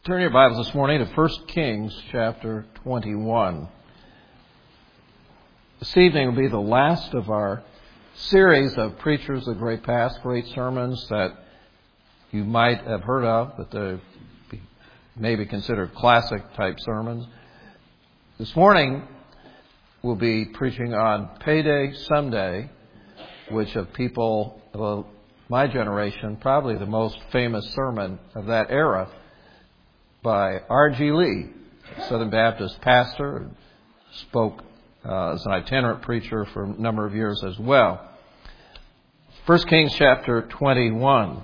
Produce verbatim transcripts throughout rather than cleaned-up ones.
Turn your Bibles this morning to First Kings chapter twenty-one. This evening will be the last of our series of Preachers of Great Past, great sermons that you might have heard of, but they may be considered classic type sermons. This morning we'll be preaching on Payday Someday, which of people of my generation, probably the most famous sermon of that era, by R G Lee, Southern Baptist pastor, spoke uh, as an itinerant preacher for a number of years as well. First Kings chapter twenty-one.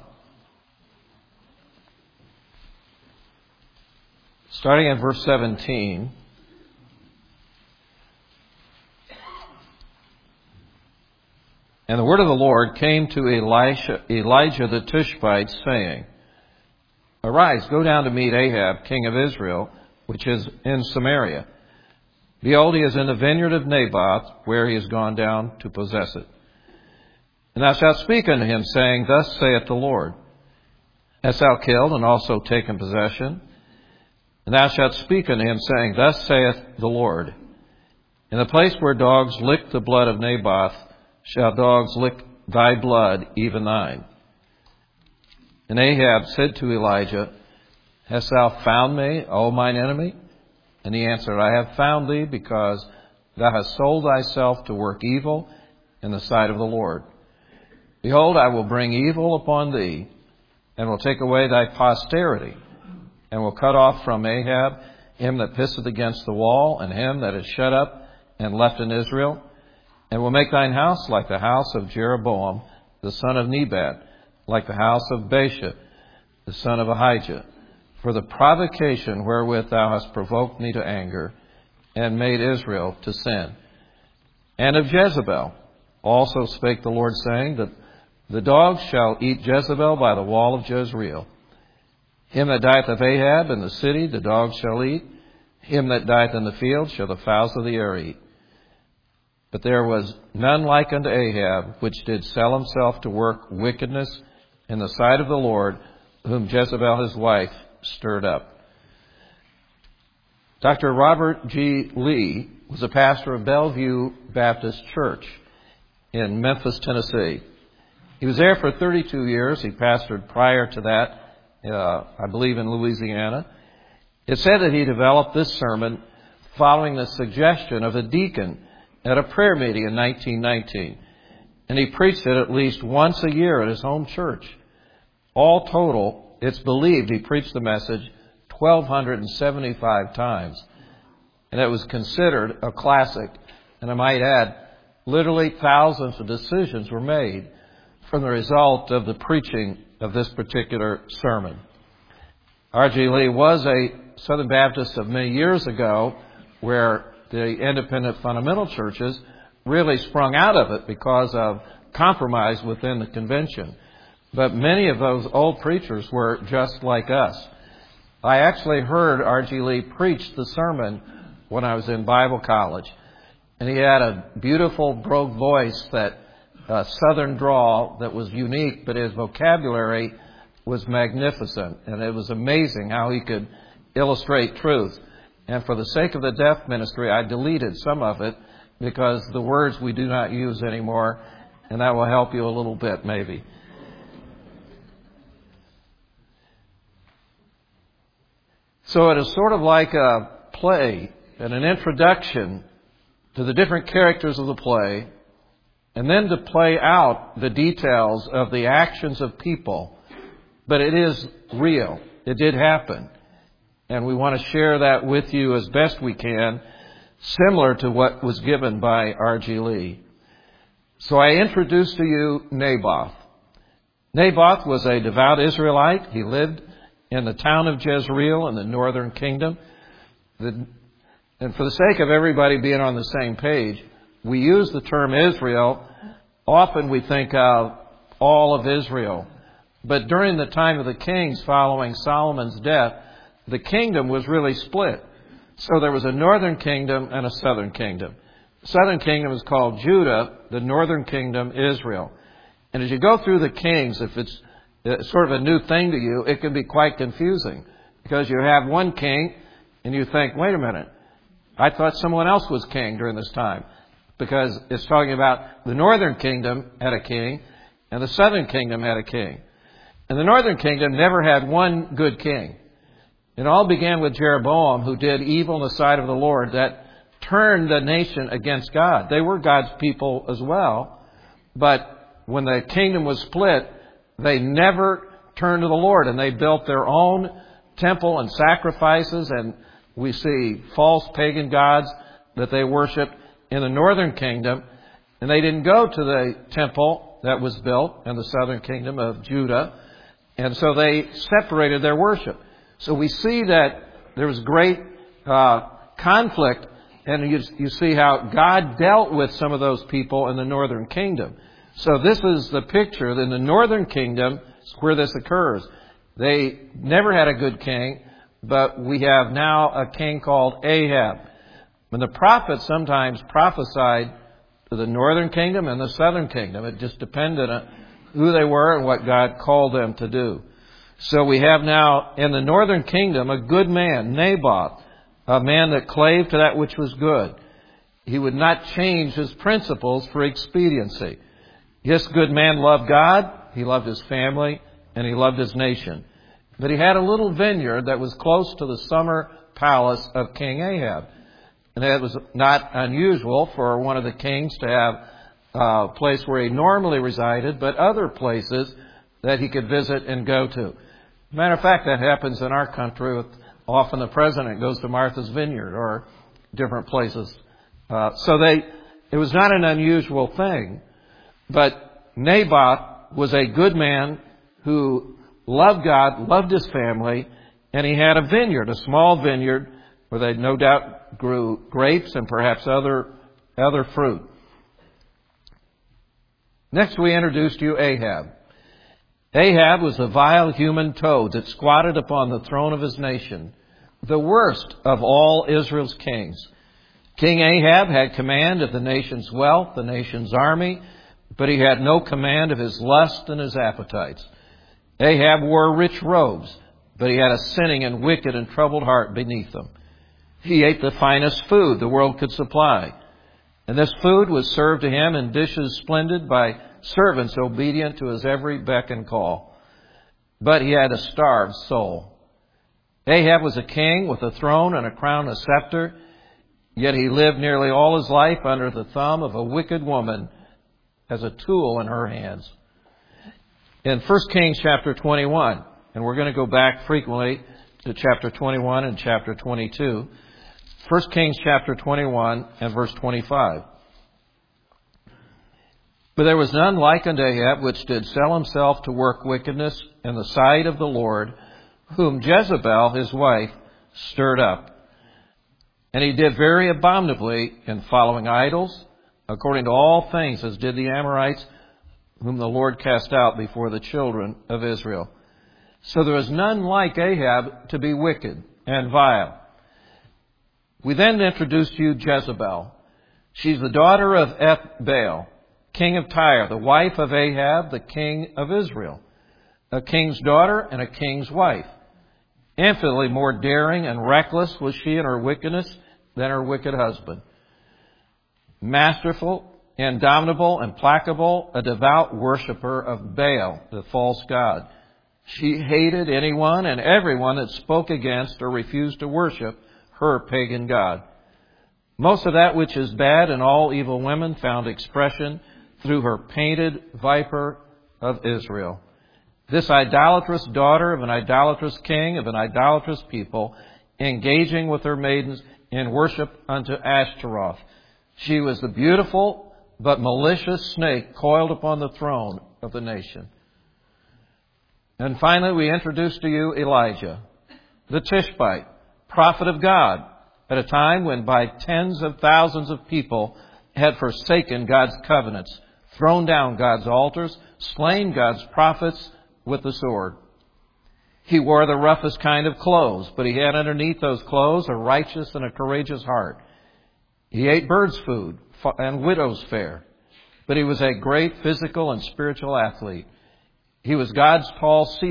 Starting at verse seventeen. And the word of the Lord came to Elisha, Elijah the Tishbite, saying, Arise, go down to meet Ahab, king of Israel, which is in Samaria. Behold, he is in the vineyard of Naboth, where he is gone down to possess it. And thou shalt speak unto him, saying, Thus saith the Lord, Hast thou killed and also taken possession? And thou shalt speak unto him, saying, Thus saith the Lord, In the place where dogs lick the blood of Naboth, shall dogs lick thy blood, even thine. And Ahab said to Elijah, Hast thou found me, O mine enemy? And he answered, I have found thee, because thou hast sold thyself to work evil in the sight of the Lord. Behold, I will bring evil upon thee, and will take away thy posterity, and will cut off from Ahab him that pisseth against the wall, and him that is shut up and left in Israel, and will make thine house like the house of Jeroboam, the son of Nebat, like the house of Baasha, the son of Ahijah, for the provocation wherewith thou hast provoked me to anger, and made Israel to sin. And of Jezebel also spake the Lord, saying, that the dogs shall eat Jezebel by the wall of Jezreel. Him that dieth of Ahab in the city the dogs shall eat, him that dieth in the field shall the fowls of the air eat. But there was none like unto Ahab, which did sell himself to work wickedness in the sight of the Lord, whom Jezebel his wife stirred up. Doctor Robert G. Lee was a pastor of Bellevue Baptist Church in Memphis, Tennessee. He was there for thirty-two years. He pastored prior to that, uh, I believe, in Louisiana. It said that he developed this sermon following the suggestion of a deacon at a prayer meeting in nineteen nineteen. And he preached it at least once a year at his home church. All total, it's believed he preached the message one thousand two hundred seventy-five times. And it was considered a classic. And I might add, literally thousands of decisions were made from the result of the preaching of this particular sermon. R G Lee was a Southern Baptist of many years ago, where the independent fundamental churches really sprung out of it because of compromise within the convention. But many of those old preachers were just like us. I actually heard R G Lee preach the sermon when I was in Bible college. And he had a beautiful brogue voice, that uh, southern drawl that was unique, but his vocabulary was magnificent. And it was amazing how he could illustrate truth. And for the sake of the deaf ministry, I deleted some of it because the words we do not use anymore, and that will help you a little bit maybe. So it is sort of like a play and an introduction to the different characters of the play, and then to play out the details of the actions of people. But it is real. It did happen. And we want to share that with you as best we can, similar to what was given by R G Lee. So I introduce to you Naboth. Naboth was a devout Israelite. He lived in the town of Jezreel in the northern kingdom. The, and for the sake of everybody being on the same page, we use the term Israel. Often we think of all of Israel. But during the time of the kings following Solomon's death, the kingdom was really split. So there was a northern kingdom and a southern kingdom. The southern kingdom is called Judah, the northern kingdom Israel. And as you go through the kings, if it's sort of a new thing to you, it can be quite confusing. Because you have one king and you think, wait a minute, I thought someone else was king during this time. Because it's talking about the northern kingdom had a king and the southern kingdom had a king. And the northern kingdom never had one good king. It all began with Jeroboam, who did evil in the sight of the Lord, that turned the nation against God. They were God's people as well. But when the kingdom was split, they never turned to the Lord, and they built their own temple and sacrifices, and we see false pagan gods that they worshiped in the northern kingdom, and they didn't go to the temple that was built in the southern kingdom of Judah, and so they separated their worship. So we see that there was great uh, conflict, and you, you see how God dealt with some of those people in the northern kingdom. So this is the picture. In the northern kingdom is where this occurs. They never had a good king, but we have now a king called Ahab. And the prophets sometimes prophesied to the northern kingdom and the southern kingdom. It just depended on who they were and what God called them to do. So we have now in the northern kingdom a good man, Naboth, a man that clave to that which was good. He would not change his principles for expediency. This good man loved God, he loved his family, and he loved his nation. But he had a little vineyard that was close to the summer palace of King Ahab. And it was not unusual for one of the kings to have a place where he normally resided, but other places that he could visit and go to. Matter of fact, that happens in our country. With often the president goes to Martha's Vineyard or different places. Uh, so they, it was not an unusual thing. But Naboth was a good man who loved God, loved his family, and he had a vineyard, a small vineyard, where they no doubt grew grapes and perhaps other other fruit. Next we introduced you Ahab. Ahab was a vile human toad that squatted upon the throne of his nation, the worst of all Israel's kings. King Ahab had command of the nation's wealth, the nation's army, but he had no command of his lust and his appetites. Ahab wore rich robes, but he had a sinning and wicked and troubled heart beneath them. He ate the finest food the world could supply, and this food was served to him in dishes splendid by servants obedient to his every beck and call. But he had a starved soul. Ahab was a king with a throne and a crown and a scepter, yet he lived nearly all his life under the thumb of a wicked woman as a tool in her hands. In First Kings chapter twenty-one, and we're going to go back frequently to chapter twenty-one and chapter twenty-two. First Kings chapter twenty-one and verse twenty-five. But there was none like unto Ahab, which did sell himself to work wickedness in the sight of the Lord, whom Jezebel his wife stirred up. And he did very abominably in following idols, according to all things as did the Amorites, whom the Lord cast out before the children of Israel. So there was none like Ahab to be wicked and vile. We then introduced you Jezebel. She's the daughter of Ethbaal, king of Tyre, the wife of Ahab, the king of Israel. A king's daughter and a king's wife. Infinitely more daring and reckless was she in her wickedness than her wicked husband. Masterful, indomitable, implacable, a devout worshiper of Baal, the false god. She hated anyone and everyone that spoke against or refused to worship her pagan god. Most of that which is bad in all evil women found expression through her painted viper of Israel. This idolatrous daughter of an idolatrous king of an idolatrous people, engaging with her maidens in worship unto Ashtaroth. She was the beautiful but malicious snake coiled upon the throne of the nation. And finally, we introduce to you Elijah, the Tishbite, prophet of God, at a time when by tens of thousands of people had forsaken God's covenants, thrown down God's altars, slain God's prophets with the sword. He wore the roughest kind of clothes, but he had underneath those clothes a righteous and a courageous heart. He ate bird's food and widow's fare, but he was a great physical and spiritual athlete. He was God's tall cedar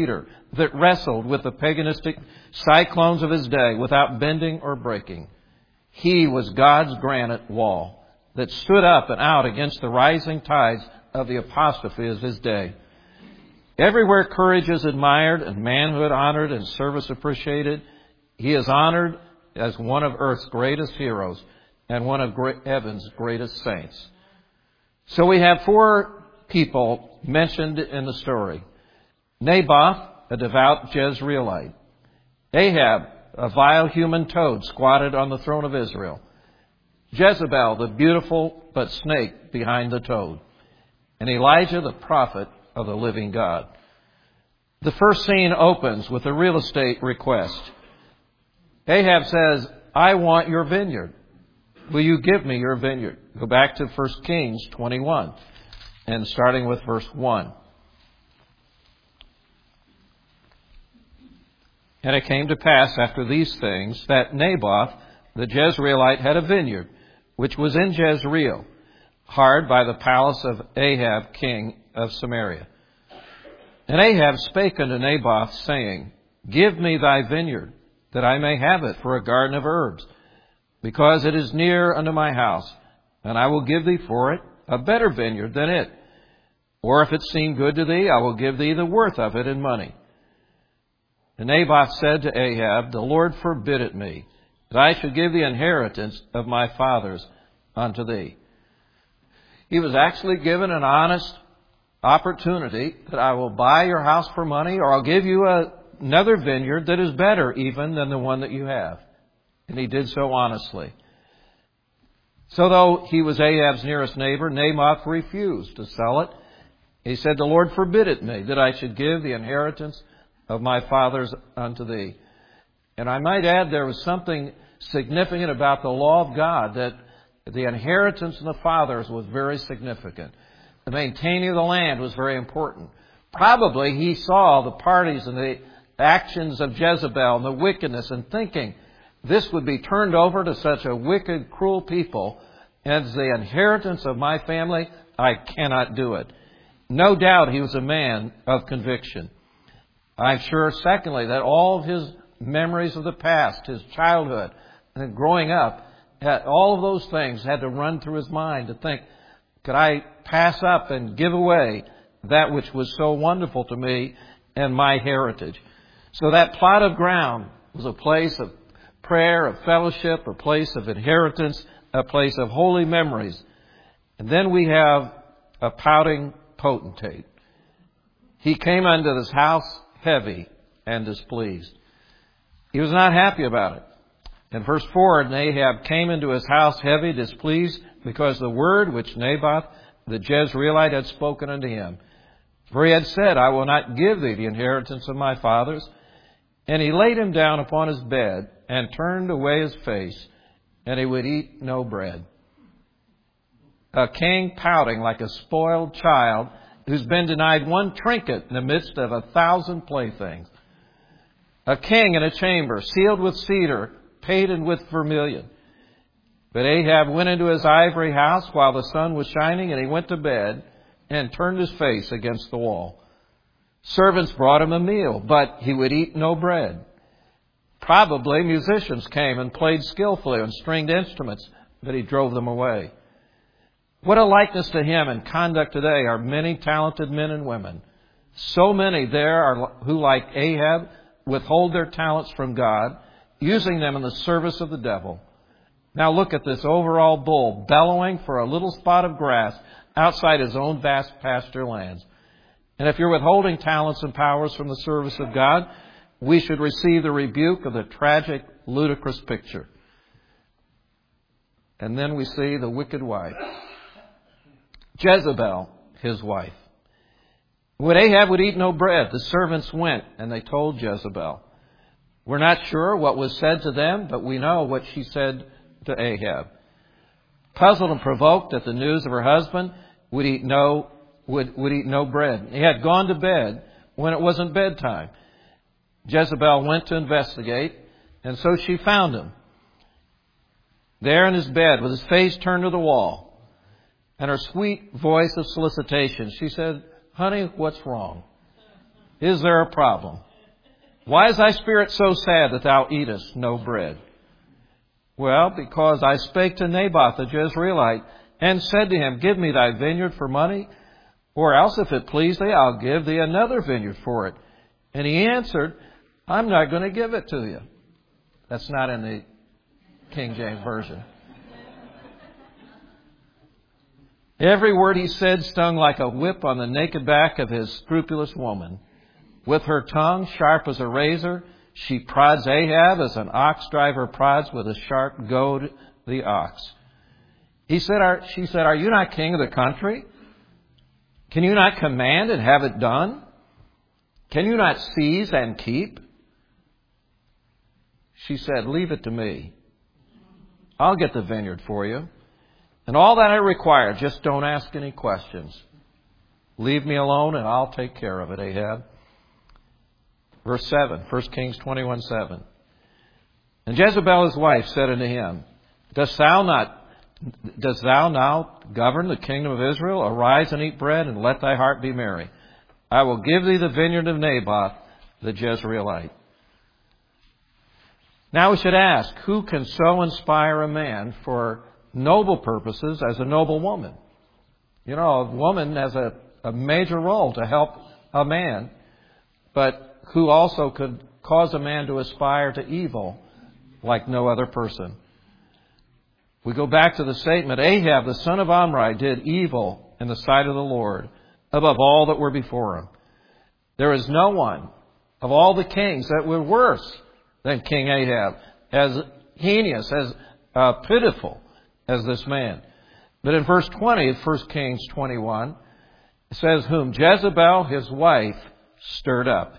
that wrestled with the paganistic cyclones of his day without bending or breaking. He was God's granite wall that stood up and out against the rising tides of the apostasy of his day. Everywhere courage is admired and manhood honored and service appreciated, he is honored as one of earth's greatest heroes and one of heaven's greatest saints. So we have four people mentioned in the story. Naboth, a devout Jezreelite. Ahab, a vile human toad squatted on the throne of Israel. Jezebel, the beautiful but snake behind the toad. And Elijah, the prophet of the living God. The first scene opens with a real estate request. Ahab says, I want your vineyard. Will you give me your vineyard? Go back to First Kings twenty-one and starting with verse one. And it came to pass after these things that Naboth, the Jezreelite, had a vineyard, which was in Jezreel, hard by the palace of Ahab, king of Samaria. And Ahab spake unto Naboth, saying, Give me thy vineyard, that I may have it for a garden of herbs, because it is near unto my house, and I will give thee for it a better vineyard than it. Or if it seem good to thee, I will give thee the worth of it in money. And Naboth said to Ahab, The Lord forbid it me, that I should give the inheritance of my fathers unto thee. He was actually given an honest opportunity that I will buy your house for money, or I'll give you a, another vineyard that is better even than the one that you have. And he did so honestly. So though he was Ahab's nearest neighbor, Naboth refused to sell it. He said, The Lord forbid it me, that I should give the inheritance of my fathers unto thee. And I might add, there was something significant about the law of God, that the inheritance of the fathers was very significant. The maintaining of the land was very important. Probably he saw the parties and the actions of Jezebel and the wickedness, and thinking this would be turned over to such a wicked, cruel people as the inheritance of my family. I cannot do it. No doubt he was a man of conviction. I'm sure, secondly, that all of his memories of the past, his childhood, and growing up, all of those things had to run through his mind to think, could I pass up and give away that which was so wonderful to me and my heritage? So that plot of ground was a place of prayer, of fellowship, a place of inheritance, a place of holy memories. And then we have a pouting potentate. He came unto this house heavy and displeased. He was not happy about it. In verse four, and Ahab came into his house heavy, displeased, because the word which Naboth the Jezreelite had spoken unto him. For he had said, I will not give thee the inheritance of my fathers. And he laid him down upon his bed, and turned away his face, and he would eat no bread. A king pouting like a spoiled child, who's been denied one trinket in the midst of a thousand playthings. A king in a chamber, sealed with cedar, painted with vermilion. But Ahab went into his ivory house while the sun was shining, and he went to bed and turned his face against the wall. Servants brought him a meal, but he would eat no bread. Probably musicians came and played skillfully on stringed instruments, but he drove them away. What a likeness to him in conduct today are many talented men and women. So many there are who, like Ahab, withhold their talents from God, using them in the service of the devil. Now look at this overall bull bellowing for a little spot of grass outside his own vast pasture lands. And if you're withholding talents and powers from the service of God, we should receive the rebuke of the tragic, ludicrous picture. And then we see the wicked wife. Jezebel, his wife. When Ahab would eat no bread, the servants went and they told Jezebel. We're not sure what was said to them, but we know what she said to Ahab. Puzzled and provoked at the news of her husband, would eat no would, would eat no bread. He had gone to bed when it wasn't bedtime. Jezebel went to investigate, and so she found him there in his bed with his face turned to the wall. And her sweet voice of solicitation, she said, honey, what's wrong? Is there a problem? Why is thy spirit so sad that thou eatest no bread? Well, because I spake to Naboth the Jezreelite, and said to him, Give me thy vineyard for money, or else if it please thee, I'll give thee another vineyard for it. And he answered, I'm not going to give it to you. That's not in the King James Version. Every word he said stung like a whip on the naked back of his scrupulous woman. With her tongue sharp as a razor, she prods Ahab as an ox driver prods with a sharp goad the ox. He said, are, she said, Are you not king of the country? Can you not command and have it done? Can you not seize and keep? She said, Leave it to me. I'll get the vineyard for you. And all that I require, just don't ask any questions. Leave me alone and I'll take care of it, Ahab. Verse seven, First Kings twenty-one seven. And Jezebel his wife said unto him, Dost thou not Dost thou now govern the kingdom of Israel? Arise and eat bread, and let thy heart be merry. I will give thee the vineyard of Naboth the Jezreelite. Now we should ask, who can so inspire a man for noble purposes as a noble woman? You know, a woman has a, a major role to help a man, but who also could cause a man to aspire to evil like no other person. We go back to the statement, Ahab, the son of Omri, did evil in the sight of the Lord above all that were before him. There is no one of all the kings that were worse than King Ahab, as heinous, as uh, pitiful as this man. But in verse twenty of First Kings twenty-one, it says, Whom Jezebel, his wife, stirred up.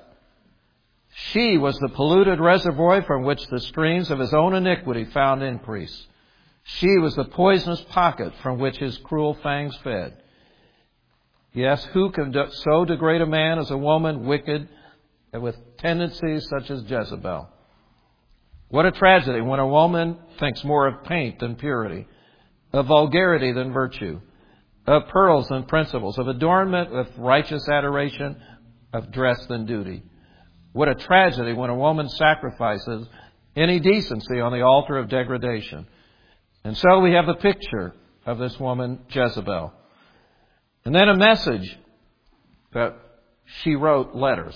She was the polluted reservoir from which the streams of his own iniquity found increase. She was the poisonous pocket from which his cruel fangs fed. Yes, who can so degrade a man as a woman wicked and with tendencies such as Jezebel? What a tragedy when a woman thinks more of paint than purity, of vulgarity than virtue, of pearls than principles, of adornment with righteous adoration, of dress than duty. What a tragedy when a woman sacrifices any decency on the altar of degradation. And so we have the picture of this woman, Jezebel. And then a message that she wrote letters.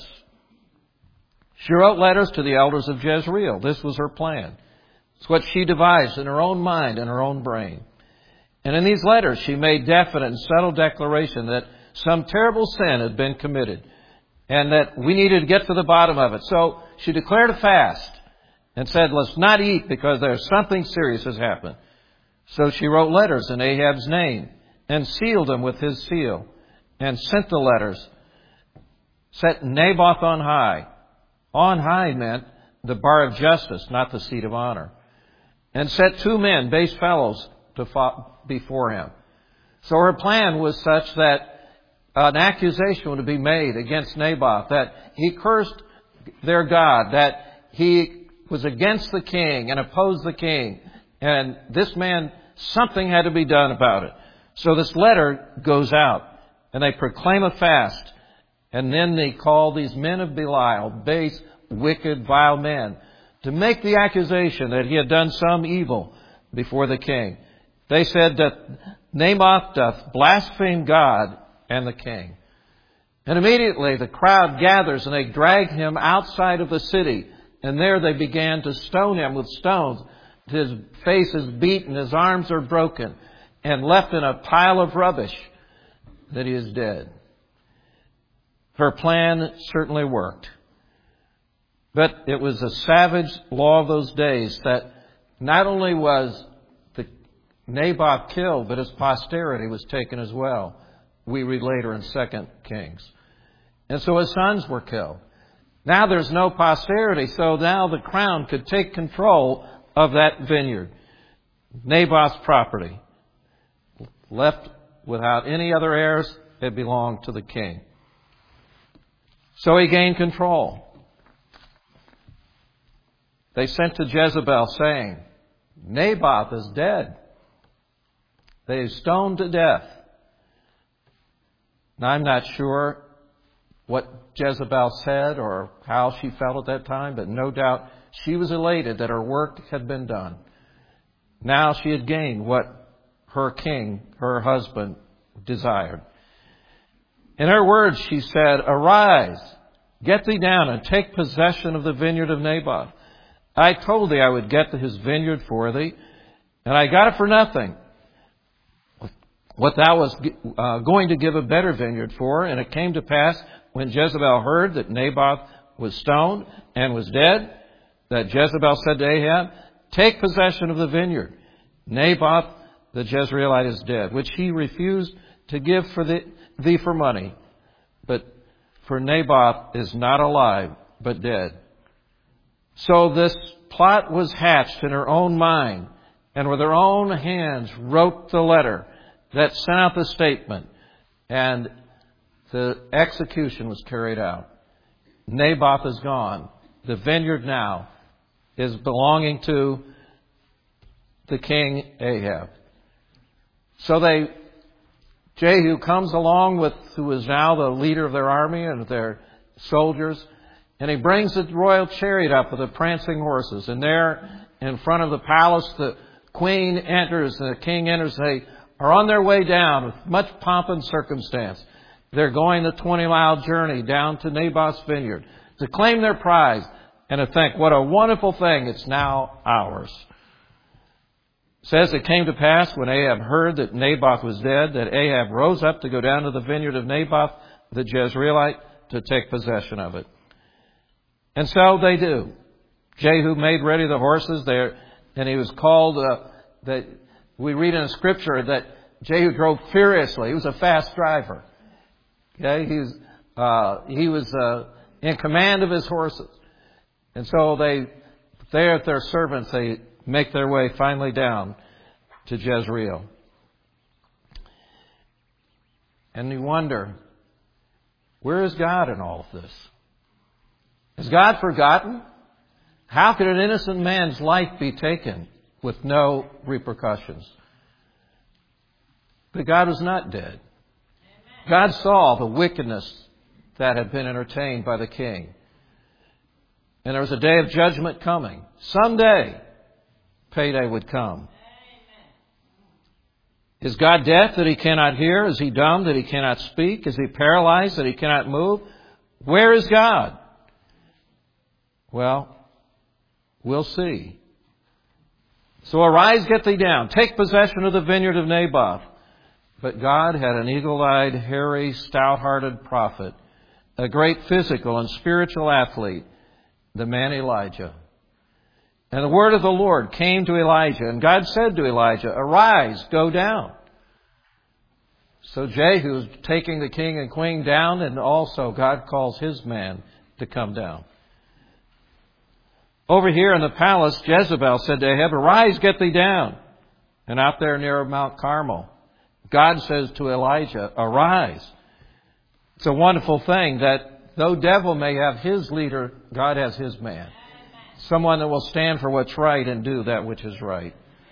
She wrote letters to the elders of Jezreel. This was her plan. It's what she devised in her own mind and her own brain. And in these letters, she made definite and subtle declaration that some terrible sin had been committed and that we needed to get to the bottom of it. So she declared a fast and said, let's not eat because there's something serious has happened. So she wrote letters in Ahab's name and sealed them with his seal and sent the letters, set Naboth on high. On high meant the bar of justice, not the seat of honor. And set two men, base fellows, to fought before him. So her plan was such that an accusation would be made against Naboth, that he cursed their God, that he was against the king and opposed the king. And this man, something had to be done about it. So this letter goes out and they proclaim a fast. And then they call these men of Belial, base, wicked, vile men, to make the accusation that he had done some evil before the king. They said that Naboth doth blaspheme God and the king. And immediately the crowd gathers and they drag him outside of the city. And there they began to stone him with stones. His face is beaten, his arms are broken, and left in a pile of rubbish that he is dead. Her plan certainly worked. But it was a savage law of those days that not only was the Naboth killed, but his posterity was taken as well. We read later in Second Kings. And so his sons were killed. Now there's no posterity, so now the crown could take control of that vineyard. Naboth's property. Left without any other heirs, it belonged to the king. So he gained control. They sent to Jezebel saying, Naboth is dead. They stoned to death. Now I'm not sure what Jezebel said or how she felt at that time, but no doubt she was elated that her work had been done. Now she had gained what her king, her husband, desired. In her words, she said, "Arise, get thee down and take possession of the vineyard of Naboth. I told thee I would get his vineyard for thee, and I got it for nothing. What thou was uh, going to give a better vineyard for." And it came to pass, when Jezebel heard that Naboth was stoned and was dead, that Jezebel said to Ahab, "Take possession of the vineyard. Naboth the Jezreelite is dead," which he refused to give for the, thee for money. But for Naboth is not alive, but dead. So this plot was hatched in her own mind, and with her own hands wrote the letter that sent out the statement, and the execution was carried out. Naboth is gone. The vineyard now is belonging to the king Ahab. So they, Jehu comes along with, who is now the leader of their army and their soldiers, and he brings the royal chariot up with the prancing horses. And there, in front of the palace, the queen enters and the king enters. They are on their way down with much pomp and circumstance. They're going the twenty-mile journey down to Naboth's vineyard to claim their prize and to think, what a wonderful thing, it's now ours. It says it came to pass when Ahab heard that Naboth was dead, that Ahab rose up to go down to the vineyard of Naboth the Jezreelite to take possession of it. And so they do. Jehu made ready the horses there, and he was called, uh, that we read in the scripture that Jehu drove furiously. He was a fast driver. Okay, he was, uh, he was uh, in command of his horses. And so they, they at their servants, they make their way finally down to Jezreel. And you wonder, where is God in all of this? Is God forgotten? How could an innocent man's life be taken with no repercussions? But God was not dead. God saw the wickedness that had been entertained by the king. And there was a day of judgment coming. Someday, payday would come. Is God deaf that he cannot hear? Is he dumb that he cannot speak? Is he paralyzed that he cannot move? Where is God? Well, we'll see. So arise, get thee down. Take possession of the vineyard of Naboth. But God had an eagle-eyed, hairy, stout-hearted prophet, a great physical and spiritual athlete, the man Elijah. And the word of the Lord came to Elijah, and God said to Elijah, "Arise, go down." So Jehu is taking the king and queen down, and also God calls his man to come down. Over here in the palace, Jezebel said to Ahab, "Arise, get thee down." And out there near Mount Carmel, God says to Elijah, "Arise." It's a wonderful thing that though devil may have his leader, God has his man. Someone that will stand for what's right and do that which is right.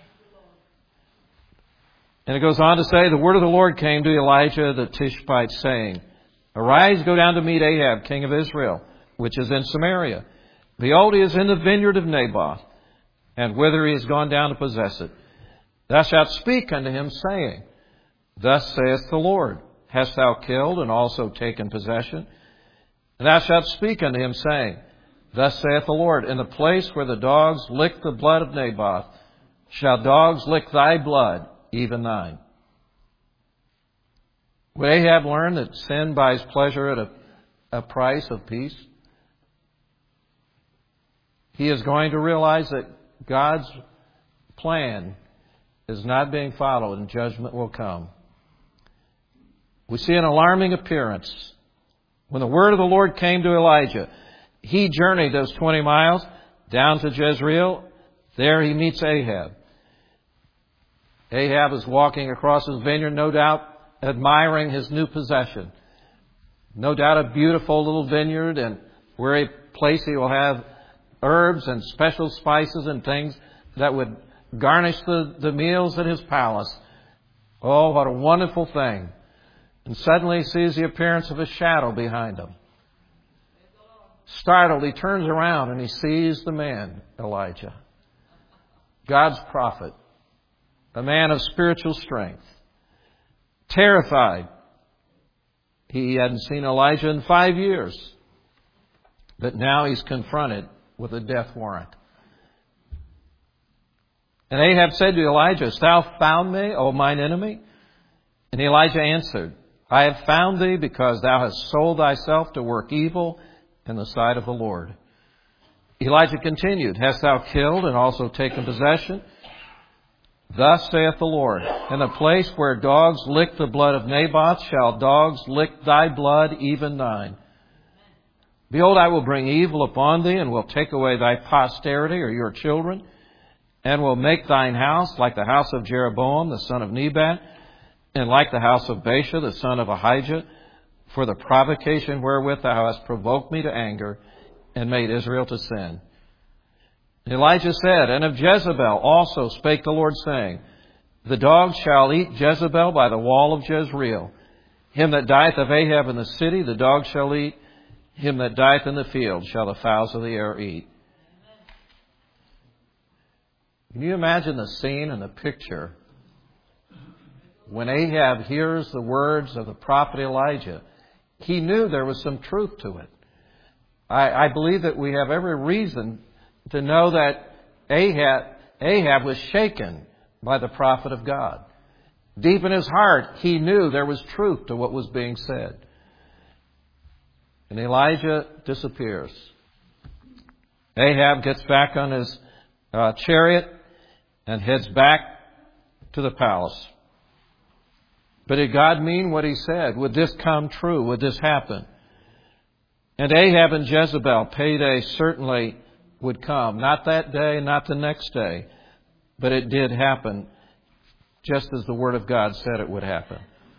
And it goes on to say, the word of the Lord came to Elijah the Tishbite, saying, "Arise, go down to meet Ahab, king of Israel, which is in Samaria. Behold, he is in the vineyard of Naboth, and whither he is gone down to possess it. Thou shalt speak unto him, saying, Thus saith the Lord, Hast thou killed and also taken possession? And thou shalt speak unto him, saying, Thus saith the Lord, In the place where the dogs lick the blood of Naboth, shall dogs lick thy blood, even thine." Would Ahab learn that sin buys pleasure at a, a price of peace? He is going to realize that God's plan is not being followed and judgment will come. We see an alarming appearance. When the word of the Lord came to Elijah, he journeyed those twenty miles down to Jezreel. There he meets Ahab. Ahab is walking across his vineyard, no doubt admiring his new possession. No doubt a beautiful little vineyard, and where a place he will have herbs and special spices and things that would garnish the, the meals at his palace. Oh, what a wonderful thing. And suddenly he sees the appearance of a shadow behind him. Startled, he turns around and he sees the man, Elijah, God's prophet, a man of spiritual strength. Terrified, he hadn't seen Elijah in five years, but now he's confronted with a death warrant. And Ahab said to Elijah, Hast thou found me, O mine enemy? And Elijah answered, I have found thee because thou hast sold thyself to work evil in the sight of the Lord. Elijah continued, Hast thou killed and also taken possession? Thus saith the Lord, In the place where dogs lick the blood of Naboth shall dogs lick thy blood, even thine. Behold, I will bring evil upon thee, and will take away thy posterity, or your children, and will make thine house like the house of Jeroboam, the son of Nebat, and like the house of Baasha, the son of Ahijah, for the provocation wherewith thou hast provoked me to anger, and made Israel to sin. Elijah said, And of Jezebel also spake the Lord, saying, The dogs shall eat Jezebel by the wall of Jezreel. Him that dieth of Ahab in the city, the dogs shall eat. Him that dieth in the field shall the fowls of the air eat. Can you imagine the scene and the picture? When Ahab hears the words of the prophet Elijah, he knew there was some truth to it. I, I believe that we have every reason to know that Ahab, Ahab was shaken by the prophet of God. Deep in his heart, he knew there was truth to what was being said. And Elijah disappears. Ahab gets back on his uh, chariot and heads back to the palace. But did God mean what he said? Would this come true? Would this happen? And Ahab and Jezebel, payday certainly would come. Not that day, not the next day. But it did happen, just as the Word of God said it would happen.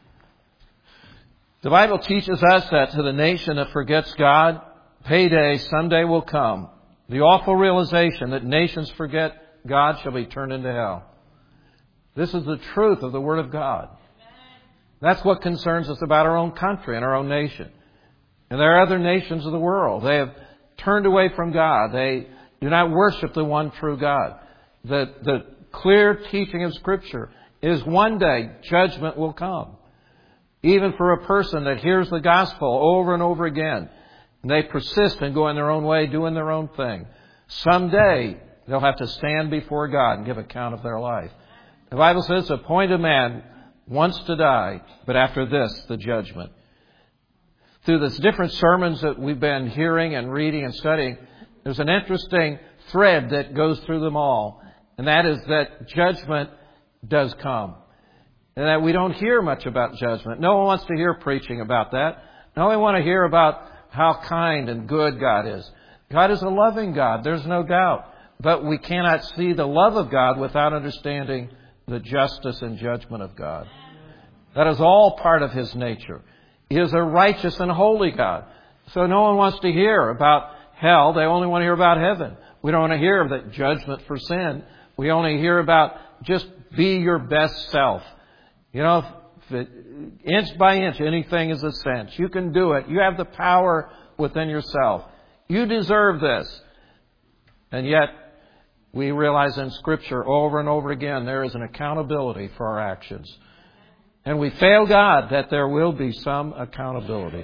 The Bible teaches us that to the nation that forgets God, payday someday will come. The awful realization that nations forget God shall be turned into hell. This is the truth of the Word of God. That's what concerns us about our own country and our own nation. And there are other nations of the world. They have turned away from God. They do not worship the one true God. The, the clear teaching of Scripture is one day judgment will come. Even for a person that hears the gospel over and over again, and they persist in going their own way, doing their own thing. Someday they'll have to stand before God and give account of their life. The Bible says, appoint a man once to die, but after this, the judgment. Through the different sermons that we've been hearing and reading and studying, there's an interesting thread that goes through them all. And that is that judgment does come. And that we don't hear much about judgment. No one wants to hear preaching about that. No one wants to hear about how kind and good God is. God is a loving God, there's no doubt. But we cannot see the love of God without understanding the justice and judgment of God. That is all part of His nature. He is a righteous and holy God. So no one wants to hear about hell. They only want to hear about heaven. We don't want to hear of the judgment for sin. We only hear about just be your best self. You know, if it, inch by inch, anything is a cinch. You can do it. You have the power within yourself. You deserve this. And yet, we realize in Scripture over and over again, there is an accountability for our actions. And we fail God that there will be some accountability.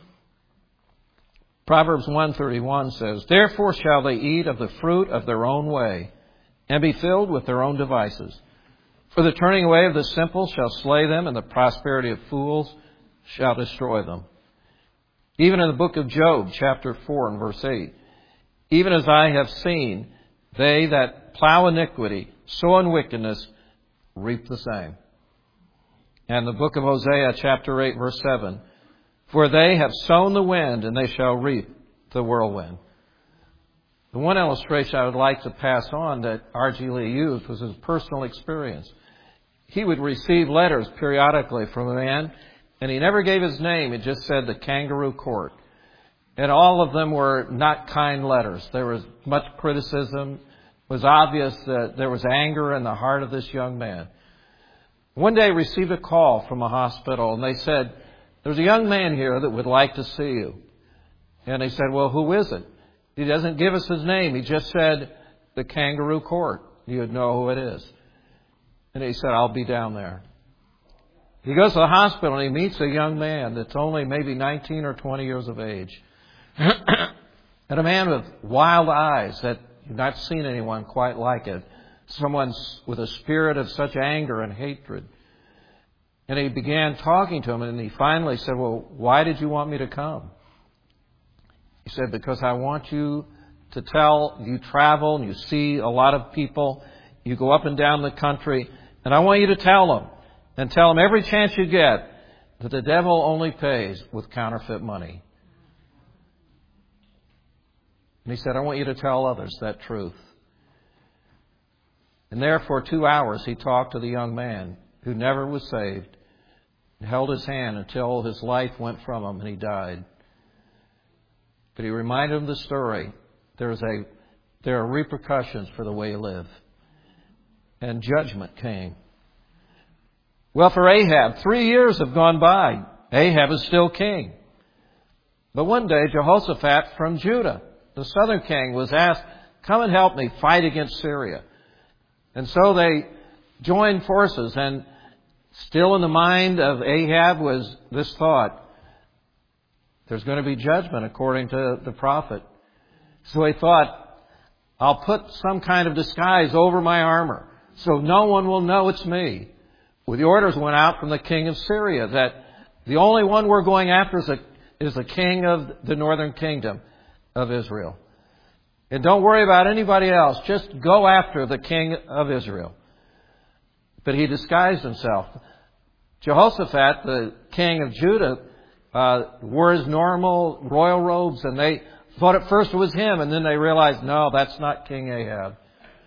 Proverbs one thirty-one says, Therefore shall they eat of the fruit of their own way, and be filled with their own devices. For the turning away of the simple shall slay them, and the prosperity of fools shall destroy them. Even in the book of Job, chapter four and verse eight, Even as I have seen, they that plow iniquity, sow in wickedness, reap the same. And the book of Hosea, chapter eight, verse seven, For they have sown the wind, and they shall reap the whirlwind. The one illustration I would like to pass on that R G Lee used was his personal experience. He would receive letters periodically from a man, and he never gave his name. It just said the Kangaroo Court. And all of them were not kind letters. There was much criticism. It was obvious that there was anger in the heart of this young man. One day I received a call from a hospital, and they said, There's a young man here that would like to see you. And they said, well, who is it? He doesn't give us his name. He just said the Kangaroo Court. You would know who it is. And he said, I'll be down there. He goes to the hospital and he meets a young man that's only maybe nineteen or twenty years of age. And a man with wild eyes that you've not seen anyone quite like it. Someone with a spirit of such anger and hatred. And he began talking to him, and he finally said, well, why did you want me to come? He said, because I want you to tell, you travel and you see a lot of people, you go up and down the country, and I want you to tell them, and tell them every chance you get, that the devil only pays with counterfeit money. And he said, I want you to tell others that truth. And there for two hours he talked to the young man who never was saved, and held his hand until his life went from him and he died. But he reminded him of the story. There is a, there are repercussions for the way you live. And judgment came. Well, for Ahab, three years have gone by. Ahab is still king. But one day, Jehoshaphat from Judah, the southern king, was asked, come and help me fight against Syria. And so they joined forces, and still in the mind of Ahab was this thought, there's going to be judgment according to the prophet. So he thought, I'll put some kind of disguise over my armor so no one will know it's me. Well, the orders went out from the king of Syria that the only one we're going after is, a, is the king of the northern kingdom of Israel. And don't worry about anybody else. Just go after the king of Israel. But he disguised himself. Jehoshaphat, the king of Judah, uh, wore his normal royal robes, and they thought at first it was him, and then they realized, no, that's not King Ahab.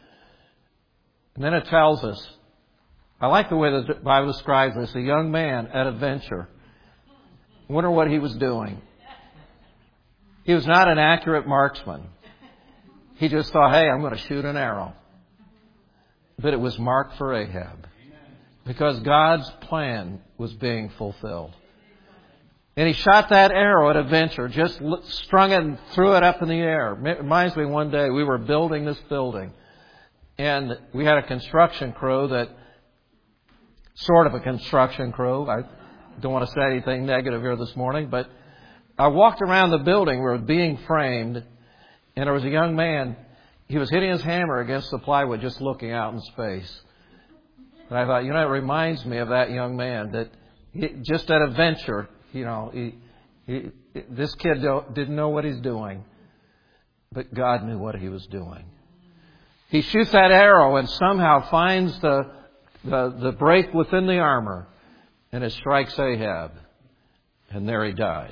And then it tells us, I like the way the Bible describes this, a young man at a venture. I wonder what he was doing. He was not an accurate marksman. He just thought, hey, I'm going to shoot an arrow. But it was marked for Ahab. Because God's plan was being fulfilled. And he shot that arrow at a venture, just strung it and threw it up in the air. It reminds me one day we were building this building. And we had a construction crew that, sort of a construction crew. I don't want to say anything negative here this morning, but I walked around the building where it was being framed, and there was a young man. He was hitting his hammer against the plywood, just looking out in space. And I thought, you know, it reminds me of that young man that he, just at a venture, you know, he, he, this kid don't, didn't know what he's doing, but God knew what he was doing. He shoots that arrow and somehow finds the, the, the break within the armor, and it strikes Ahab, and there he dies.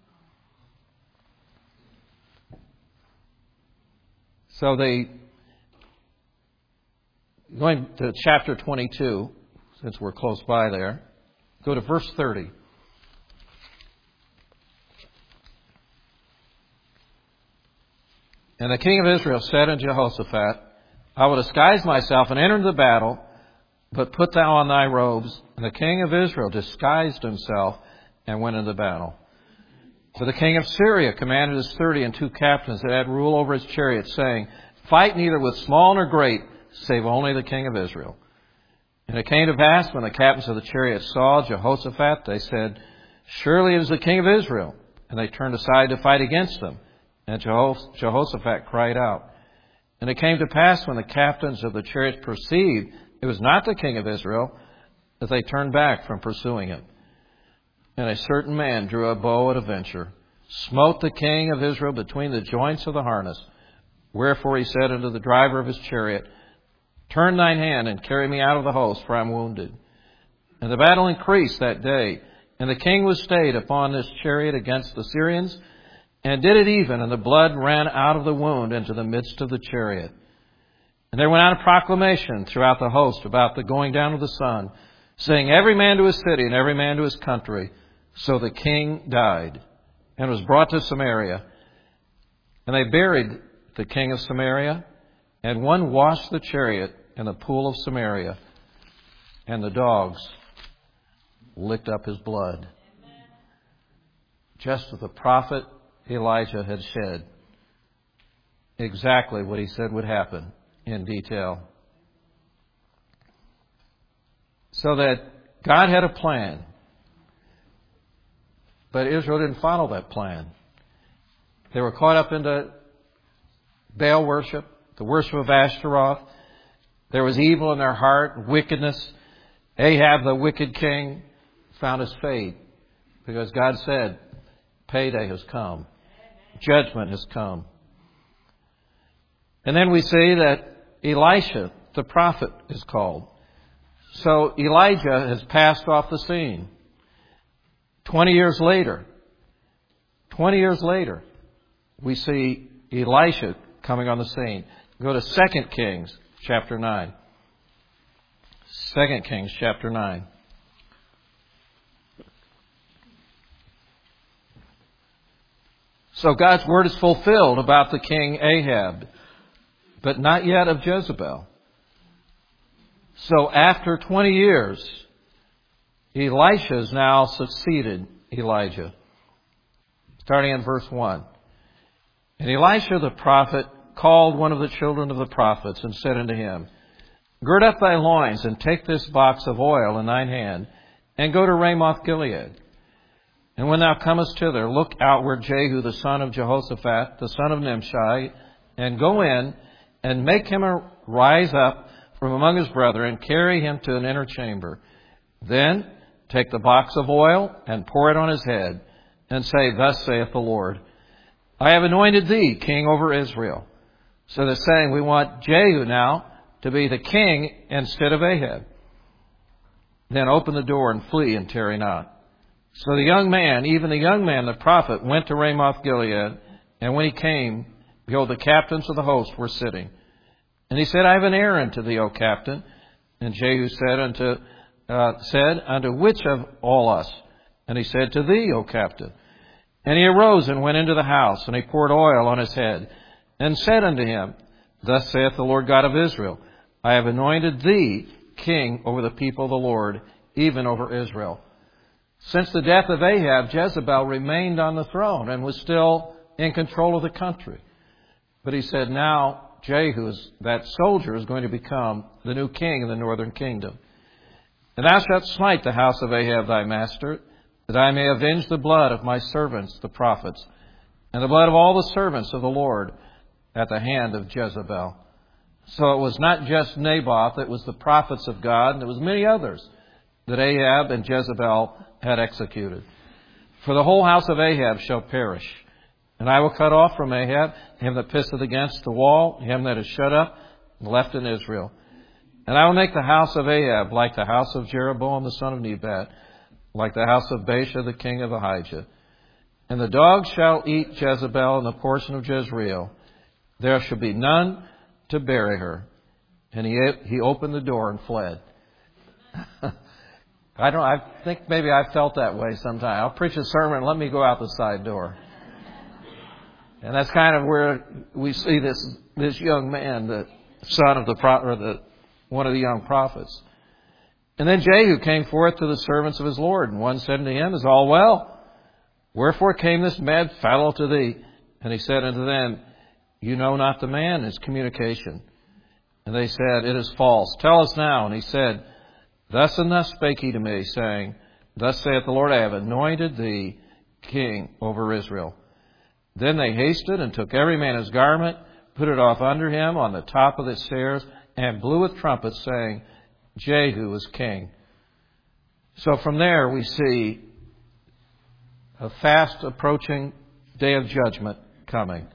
So they, going to chapter twenty-two, since we're close by there, go to verse thirty. And the king of Israel said unto Jehoshaphat, I will disguise myself and enter into the battle, but put thou on thy robes. And the king of Israel disguised himself and went into the battle. For the king of Syria commanded his thirty and two captains that had rule over his chariots, saying, fight neither with small nor great, save only the king of Israel. And it came to pass, when the captains of the chariots saw Jehoshaphat, they said, surely it is the king of Israel. And they turned aside to fight against them. And Jehoshaphat cried out. And it came to pass, when the captains of the chariots perceived it was not the king of Israel, that they turned back from pursuing him. And a certain man drew a bow at a venture, smote the king of Israel between the joints of the harness. Wherefore he said unto the driver of his chariot, turn thine hand and carry me out of the host, for I am wounded. And the battle increased that day, and the king was stayed upon this chariot against the Syrians, and did it even, and the blood ran out of the wound into the midst of the chariot. And there went out a proclamation throughout the host about the going down of the sun, saying, every man to his city and every man to his country. So the king died and was brought to Samaria. And they buried the king of Samaria, and one washed the chariot in the pool of Samaria, and the dogs licked up his blood. Just as the prophet Elijah had shed. Exactly what he said would happen in detail. So that God had a plan, but Israel didn't follow that plan. They were caught up into Baal worship, the worship of Ashtaroth. There was evil in their heart, wickedness. Ahab, the wicked king, found his fate because God said, payday has come. Judgment has come. And then we see that Elisha, the prophet, is called. So Elijah has passed off the scene. Twenty years later, twenty years later, we see Elisha coming on the scene. Go to Second Kings chapter nine. Second Kings chapter nine. So God's word is fulfilled about the king Ahab, but not yet of Jezebel. So after twenty years, Elisha has now succeeded Elijah. Starting in verse one. And Elisha the prophet called one of the children of the prophets and said unto him, Gird up thy loins and take this box of oil in thine hand and go to Ramoth Gilead. And when thou comest thither, look outward Jehu the son of Jehoshaphat, the son of Nimshi, and go in and make him rise up from among his brethren and carry him to an inner chamber. Then take the box of oil and pour it on his head and say, Thus saith the Lord, I have anointed thee king over Israel. So they're saying we want Jehu now to be the king instead of Ahab. Then open the door and flee and tarry not. So the young man, even the young man, the prophet, went to Ramoth Gilead. And when he came, behold, the captains of the host were sitting. And he said, I have an errand to thee, O captain. And Jehu said unto, uh, said, Unto which of all us? And he said, To thee, O captain. And he arose and went into the house, and he poured oil on his head, and said unto him, Thus saith the Lord God of Israel, I have anointed thee king over the people of the Lord, even over Israel. Since the death of Ahab, Jezebel remained on the throne and was still in control of the country. But he said, now Jehu, that soldier, is going to become the new king in the northern kingdom. And thou shalt smite the house of Ahab thy master, that I may avenge the blood of my servants, the prophets, and the blood of all the servants of the Lord at the hand of Jezebel. So it was not just Naboth, it was the prophets of God, and there was many others that Ahab and Jezebel had executed. For the whole house of Ahab shall perish. And I will cut off from Ahab him that pisseth against the wall, him that is shut up and left in Israel. And I will make the house of Ahab like the house of Jeroboam the son of Nebat, like the house of Baasha the king of Ahijah. And the dogs shall eat Jezebel and the portion of Jezreel. There shall be none to bury her. And he he opened the door and fled. I don't. I think maybe I felt that way sometime. I'll preach a sermon and let me go out the side door. And that's kind of where we see this this young man, the son of the pro- or the one of the young prophets. And then Jehu came forth to the servants of his Lord, and one said unto him, Is all well? Wherefore came this mad fellow to thee? And he said unto them, You know not the man, his communication. And they said, It is false. Tell us now. And he said, Thus and thus spake he to me, saying, Thus saith the Lord, I have anointed thee king over Israel. Then they hasted and took every man his garment, put it off under him on the top of the stairs, and blew with trumpets, saying, Jehu is king. So from there we see a fast approaching day of judgment coming.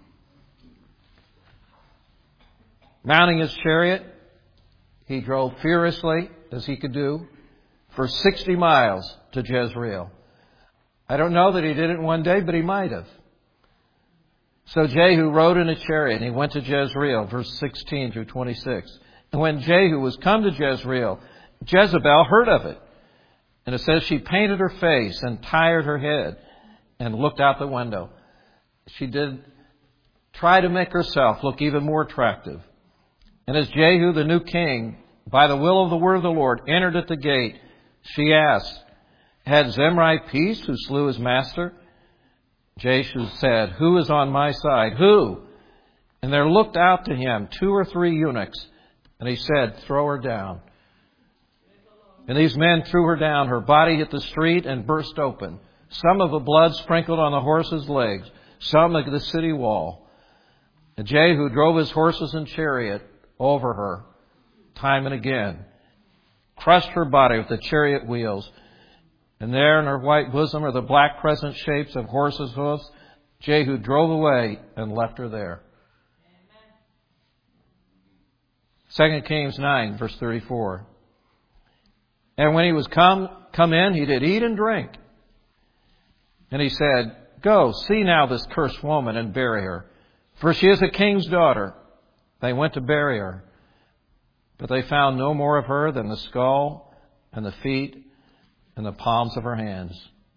Mounting his chariot, he drove furiously, as he could do, for sixty miles to Jezreel. I don't know that he did it in one day, but he might have. So Jehu rode in a chariot, and he went to Jezreel, verse sixteen through twenty-six. And when Jehu was come to Jezreel, Jezebel heard of it. And it says she painted her face and tired her head and looked out the window. She did try to make herself look even more attractive. And as Jehu, the new king, by the will of the word of the Lord, entered at the gate, she asked, Had Zimri peace who slew his master? Jehu said, "Who is on my side? Who?" And there looked out to him two or three eunuchs, and he said, "Throw her down." And these men threw her down. Her body hit the street and burst open. Some of the blood sprinkled on the horses' legs, some of the city wall. And Jehu drove his horses and chariot over her, time and again, crushed her body with the chariot wheels. And there in her white bosom are the black crescent shapes of horses' hoofs. Jehu drove away and left her there. Second Kings nine, verse thirty-four. And when he was come, come in, he did eat and drink. And he said, "Go, see now this cursed woman and bury her, for she is a king's daughter." They went to bury her, but they found no more of her than the skull and the feet and the palms of her hands.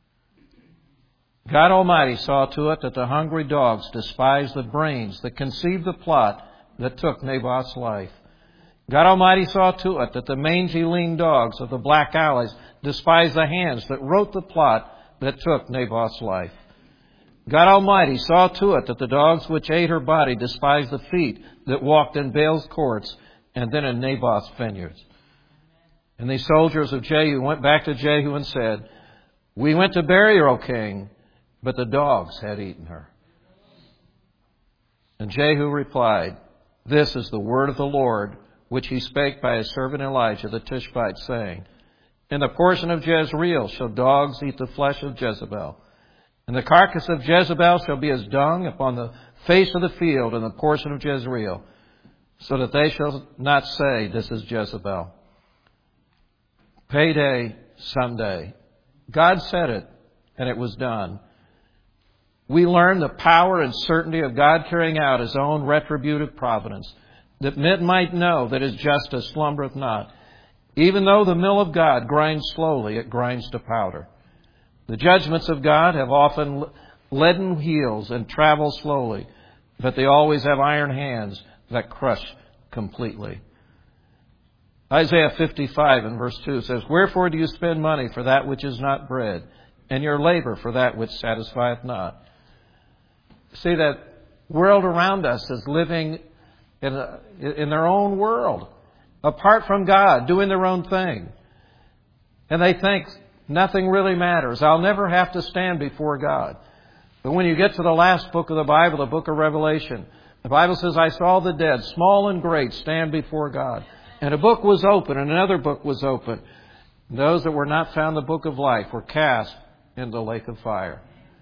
God Almighty saw to it that the hungry dogs despised the brains that conceived the plot that took Naboth's life. God Almighty saw to it that the mangy lean dogs of the black alleys despised the hands that wrote the plot that took Naboth's life. God Almighty saw to it that the dogs which ate her body despised the feet that walked in Baal's courts and then in Naboth's vineyards. And the soldiers of Jehu went back to Jehu and said, "We went to bury her, O king, but the dogs had eaten her." And Jehu replied, "This is the word of the Lord, which he spake by his servant Elijah the Tishbite, saying, In the portion of Jezreel shall dogs eat the flesh of Jezebel, and the carcass of Jezebel shall be as dung upon the face of the field in the portion of Jezreel, so that they shall not say, This is Jezebel. Payday someday. God said it, and it was done. We learn the power and certainty of God carrying out his own retributive providence, that men might know that his justice slumbereth not. Even though the mill of God grinds slowly, it grinds to powder. The judgments of God have often leaden heels and travel slowly, but they always have iron hands that crush completely. Isaiah fifty-five and verse two says, Wherefore do you spend money for that which is not bread, and your labor for that which satisfieth not? See, that world around us is living in, a, in their own world, apart from God, doing their own thing. And they think nothing really matters. I'll never have to stand before God. But when you get to the last book of the Bible, the book of Revelation, the Bible says, I saw the dead, small and great, stand before God. And a book was open, and another book was open. And those that were not found in the book of life were cast into the lake of fire.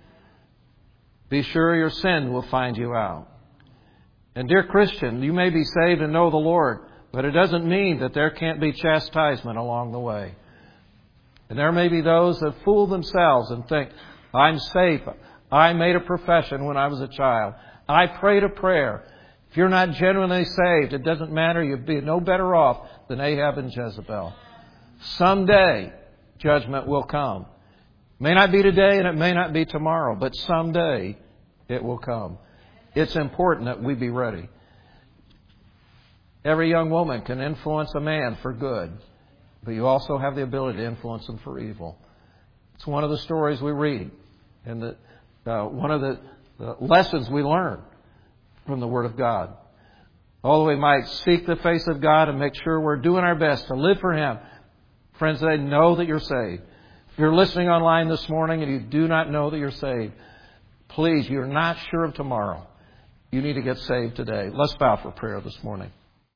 Be sure your sin will find you out. And dear Christian, you may be saved and know the Lord, but it doesn't mean that there can't be chastisement along the way. And there may be those that fool themselves and think, I'm safe. I made a profession when I was a child. I prayed a prayer. If you're not genuinely saved, it doesn't matter. You'd be no better off than Ahab and Jezebel. Someday, judgment will come. It may not be today and it may not be tomorrow, but someday it will come. It's important that we be ready. Every young woman can influence a man for good, but you also have the ability to influence them for evil. It's one of the stories we read, and the, uh, one of the, the lessons we learn from the Word of God. Although we might seek the face of God and make sure we're doing our best to live for Him, friends, they know that you're saved. If you're listening online this morning and you do not know that you're saved, please, you're not sure of tomorrow. You need to get saved today. Let's bow for prayer this morning.